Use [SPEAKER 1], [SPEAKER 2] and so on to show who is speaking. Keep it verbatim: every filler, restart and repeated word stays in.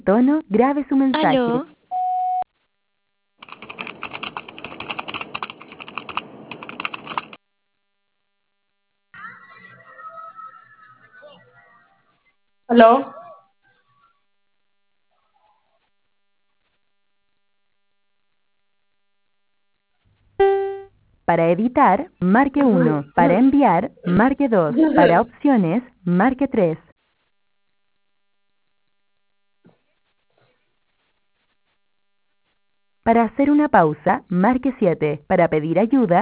[SPEAKER 1] tono, grabe su mensaje.
[SPEAKER 2] ¿Aló?
[SPEAKER 3] ¿Aló?
[SPEAKER 1] Para editar, marque uno. Para enviar, marque dos. Para opciones, marque tres. Para hacer una pausa, marque siete. Para pedir ayuda,